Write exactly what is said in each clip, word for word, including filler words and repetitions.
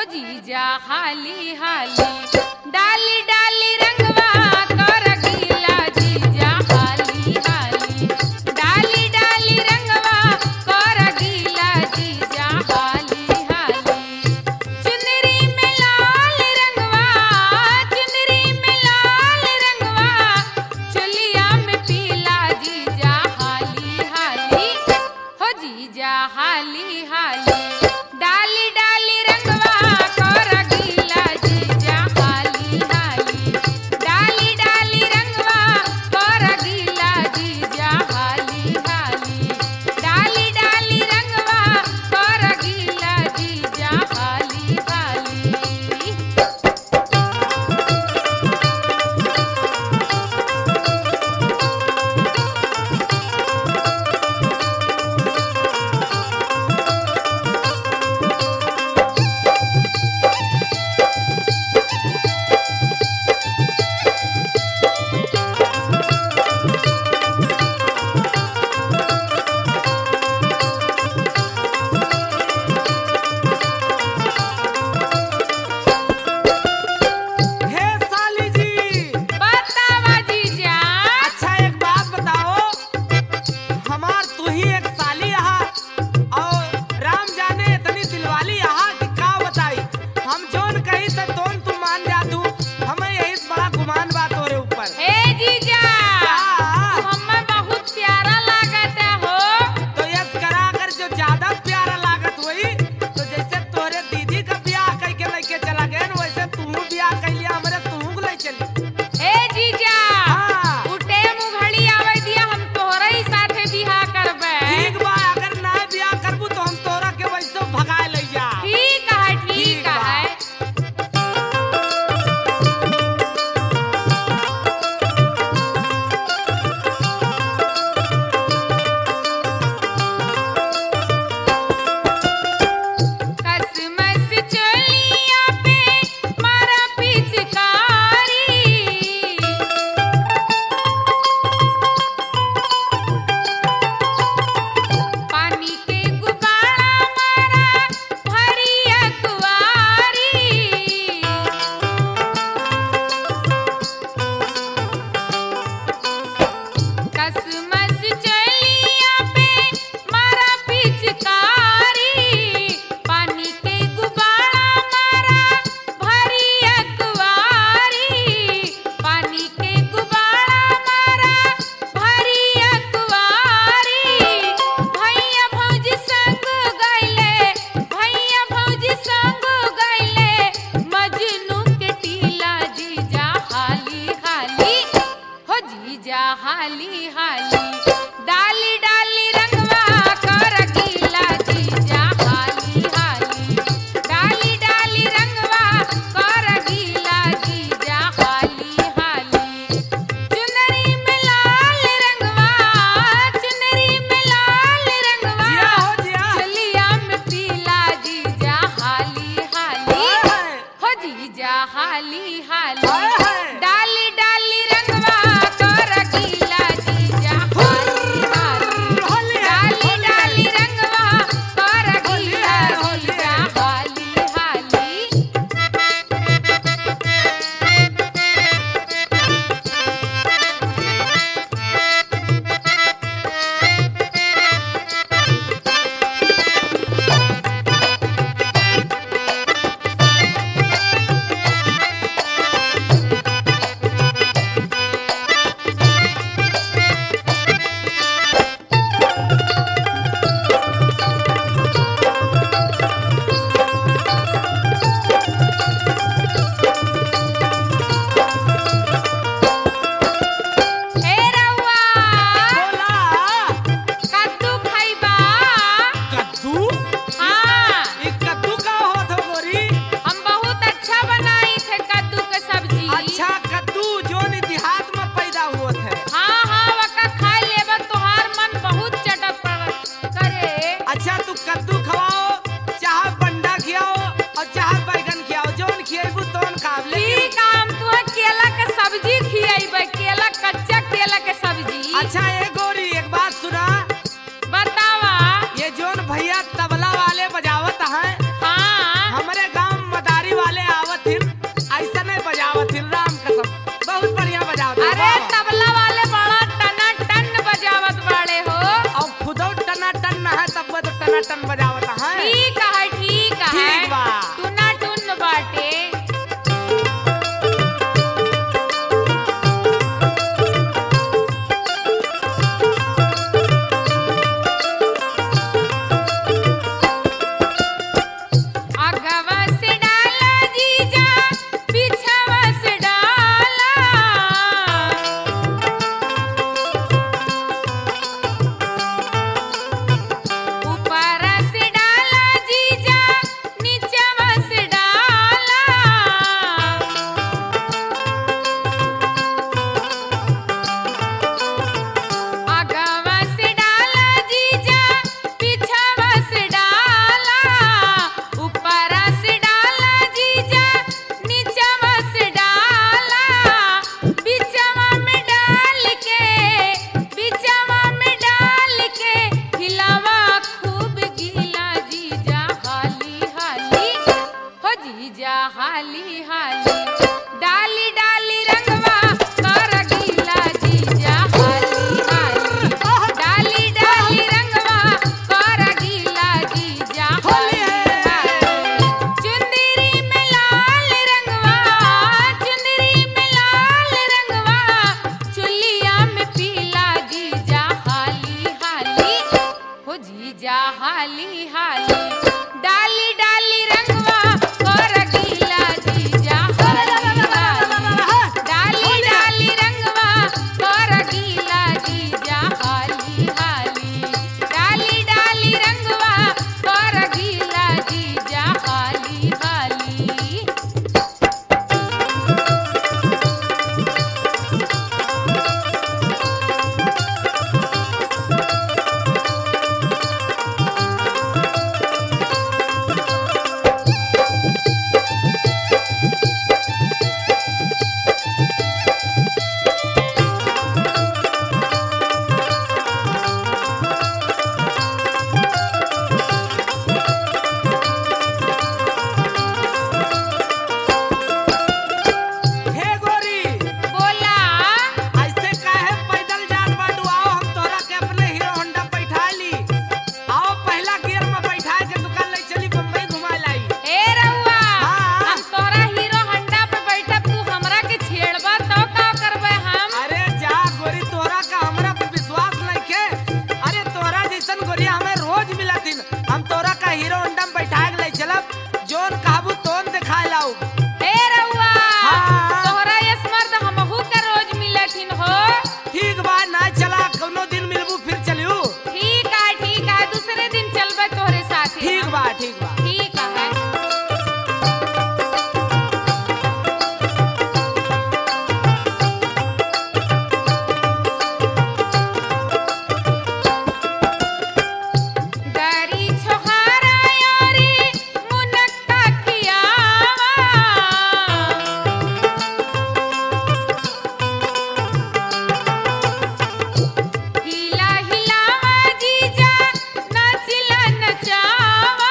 जीजा हाली हाली डाली डाली रंगवा कर गीला जीजा हाली हाली डाली डाली रंगवा कर गीला जीजा हाली हाली चुनरी में लाल रंगवा चुनरी में लाल रंगवा चुलिया में पीला जीजा हाली हाली हो जीजा हाली हाली डाली डाली रंगवा कर गीला जीजा हाली हाली डाली डाली रंगवा कर गीला जीजा हाली हाली डाली डाली रंगवा कर गीला जीजा हाली हाली हे साली जी, बतावा जीजा अच्छा एक बात बताओ, हमार तू ही एक साली रहा और राम जाने इतनी दिलवाली रहा कि का बताई। हम जोन कही तो तोन तू मान जा तू, हमें यही बड़ा गुमान बा तोरे ऊपर। हे जीजा हाँ। तू हमें बहुत प्यारा लागत हो तो यस करा कर जो ज्यादा प्यारा लागत हुई तो जैसे तोरे दीदी का ब्याह कई के लेके चला गए न, वैसे तू ब्याह कर लिया हमरे तू को ले चली। हे जीजा हाँ। उठे मुघड़ी आवे दिया हम तोहरे ही साथे बिहा करबे ठीक बा, अगर ना ब्याह करबू तो हम तोरा के वैसे भगाए ले जा। ठीक है ठीक ठीक बा। है कसमस चलिया पे मारा पिचकारी पानी के गुबारा मारा भरी अखबारी कसमस चलिया पे मारा पिचकारी पानी के गुबारा मारा भरी अखबारी पानी के गुबारा मारा भरी अखबारी भैया भौजी संग गइले भैया भौजी संग गइले मजनू के टीला जीजा हाली हाली हो जीजा हाली हाली डाली डाली रंगवा कर गीला जीजा हाली हाली डाली डाली रंगवा कर गीला जीजा हाली हाली चुनरी में लाल रंगवा चुनरी में लाल रंगवा जिया हो जिया। चलिया में पीला जीजा हाली हाली हाय। हो जीजा हाली हाली हाय हाय। डाली डाली रंगवा कर गीला जीजा हाली हाली होली है, डाली होली है। डाली रंगवा कर होली गीला है, होली जीजा है। हाली हाली हाली हाली डाली डाली रंगवा कर गीला जीजा हाली हाली डाली डाली रंगवा कर गीला जीजा हाली हाली चुंदरी में लाल रंगवा चुंदरी में लाल रंगवा चुलिया में पीला जीजा हाली हाली हो जीजा हाली हाली डाली डाली रंगवा कर गीला जीजा हाली हाली डाली डाली रंगवा कर गीला जीजा हाली हाली डाली डाली रंगवा कर गीला जीजा हाली हाली हे गोरी, बोला ऐसे काहे पैदल जात बाटू? आओ हम तोरा के अपने हीरो होंडा बैठा ली। आओ पहला गियर में बैठा के दुकान ले चली बम्बई घुमा लाई। ए रउआ हाँ। हम तोरा हीरो हंडा पे बैठब तू हमरा के छेड़बा तो का करबे हम अरे जा गोरी, तोरा का हमरा पे विश्वास नइखे। अरे तोरा जैसन गोरी हमें रोज मिलतिन। हम तोरा का हीरो होंडा में बैठा के ले चलब, जोन कहबू तोन दिखाए लाऊ। ए रउआ हाँ। तोहरा यस मर्द हमहू के रोज मिलथिन हो ठीक बा, ना चला कोनो दिन मिलबू फिर चलियो। ठीक है ठीक है दूसरे दिन चलबे तोहरे साथ ठीक बा ठीक बा। ठीक है गरी छोहारा यारी मुनक्का खियावा हिला हिलावा जीजा नाचिला नचावा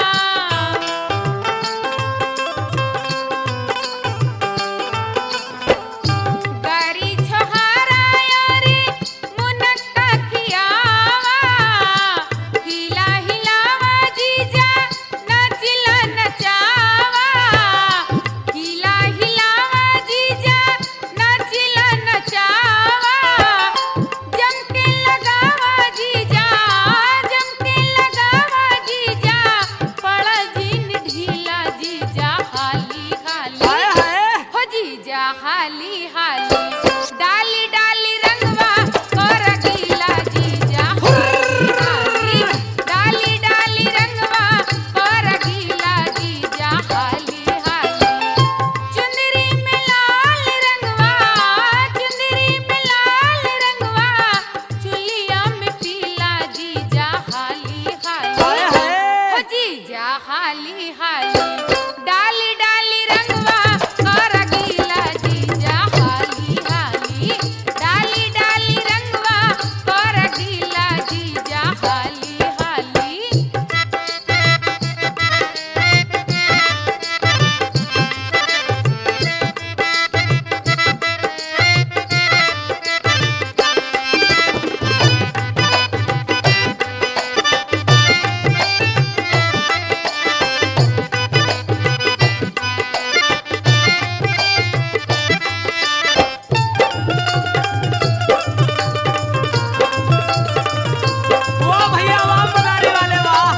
गरी छोहारा यारी मुनक्का खियावा हिला हिलावा जीजा नाचिला नचावा हिला हिलावा जीजा नाचिला नचावा जमके लगावा जीजा जमके लगावा जीजा पड़ा जीन ढीला जीजा हाली हाली हाय हाय। हो जीजा हाली हाली डाली डाली रंगवा कर गीला जीजा हाली हाली डाली डाली रंगवा कर गीला जीजा हाली हाली चुंदरी में लाल रंगवा चुंदरी में लाल रंगवा चुलिया में पीला जीजा हाली हाय हाली हाय। हो जीजा हाली हाली डाली डाली रंगवा कर गीला जीजा हाली हाली डाली डाली रंगवा कर गीला जीजा हाली हाली ओ भैया वाह, बनाने वाले वाह।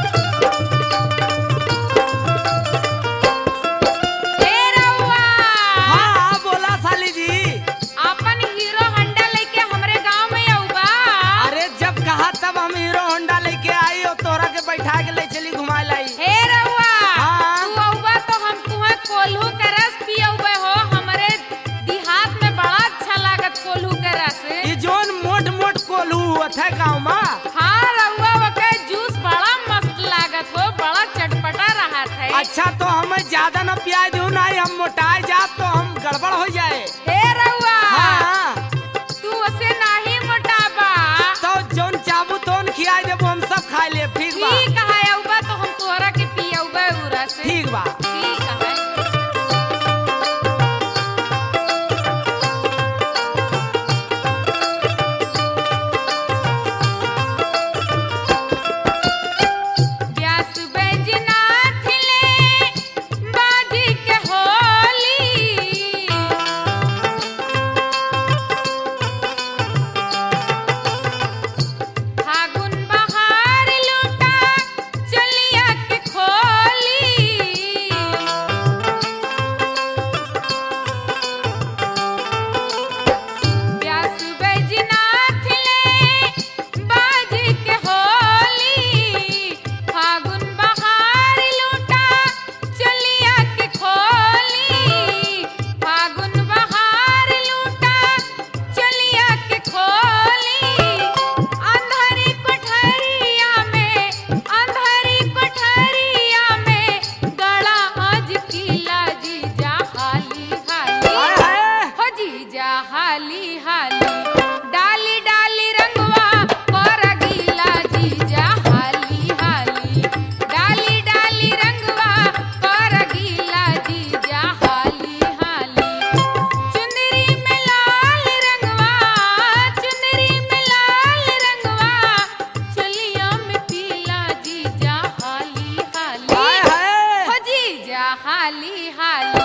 ए रउआ हाँ हाँ, बोला साली जी। अपन हीरो हंडा लेके हमरे गांव में आऊबा अरे जब कहा तब हम हीरो होंडा लेके आई और तोरा के बैठा के ले चली घुमा लाई। हे रउआ हाँ। तू आऊबा तो हम तुहे कोल्हू के रस पियौबे हो हमरे देहात में बड़ा अच्छा लागत कोल्हू के रस ये जोन मोट मोट कोल्हू हुआ था गाँव में। हाँ रउआ वके जूस बड़ा मस्त लागत हो बड़ा चटपटा रहा था अच्छा तो हमें ज्यादा न पिया दू ना, हम मोटा जा तो हम गड़बड़ हो जाए। हे रउआ हाँ। तू उसे नाही मोटाबा तो जोन चाबू तोन खियाई देबो, हम सब खा ले। ठीक बा ठीक है आऊबा तो हम तोहरा के पियौबे उ रस ठीक बा। ठीक है हाली हाली